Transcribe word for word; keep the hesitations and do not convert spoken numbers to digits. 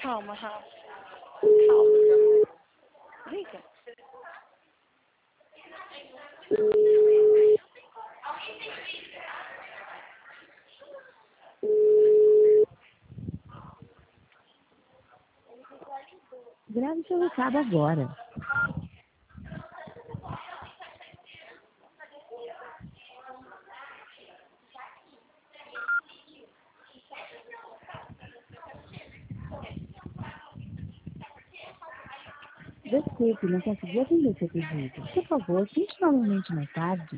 Calma, Rafa. Calma, meu amor. Liga. Grave seu recado agora. Desculpe, não consegui atender seu pedido. Por favor, tente novamente mais tarde.